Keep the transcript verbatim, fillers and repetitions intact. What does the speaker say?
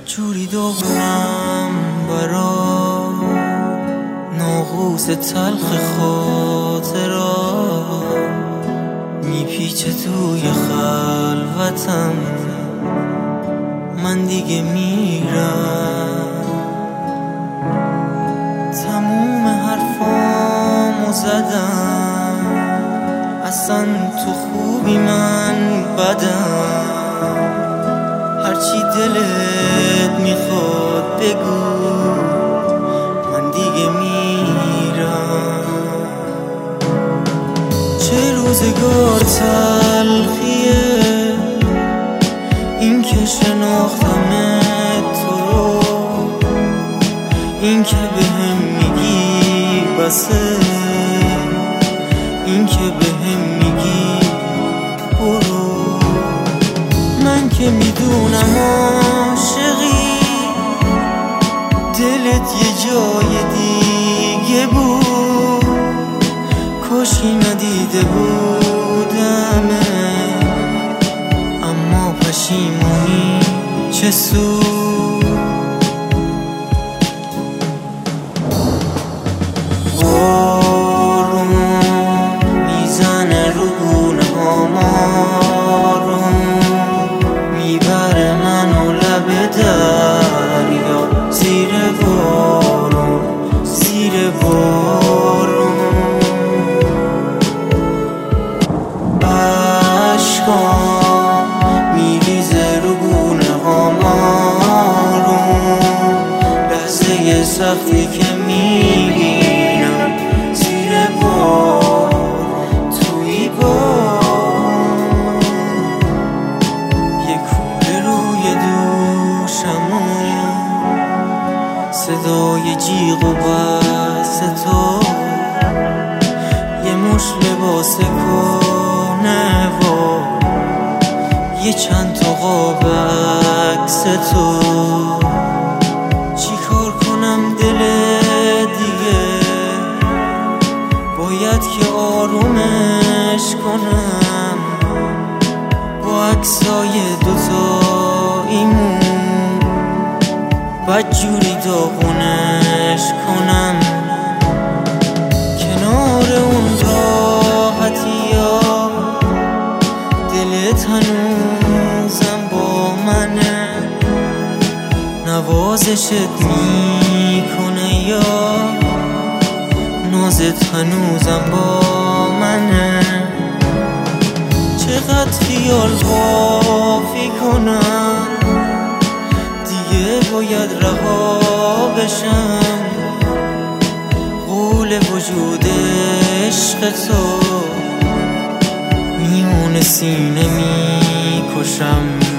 جوری دوغونم برا ناقوس تلخ خاطرات میپیچه توی خلوتم، من دیگه میرم. تموم حرفامو زدم، اصلا تو خوبی من بدم. هرچی دلت میخواد بگو، من دیگه میرم. چه روزگار تلخیه این که شناختمت تو رو، این که بهم میگی بسه، این که بهم میگی برو. من که میدونم عاشقی، دلت یه جای دیگه بود، کاشی ندیده بودمه. اما پشیمونی چه سود، بارون میزنه رو گونه هامارون، میبره منو لب دریا، زیر بارون زیر بارون. عشقام میریزه رو گونه هامارون، لحظه سختی که میبینم زیر بارون توی بارون. یه کوله روی دوشمون، صدای جیغ و بس تو، یه مش لباس کهنه و یه چند تا قاب عکس تو. چی کار کنم دل دیگه، باید که آرومش کنم، با عکسای دوتاییمون بدجوری داغونش کنم. کنار اون راحتیا دلت هنوزم با منه، نوازشت میکنه یا نازت هنوزم با منه. چقدر خیال بافی کنم، دیگه باید رها بشم. قول وجود عشق تو میون سینه میکشم.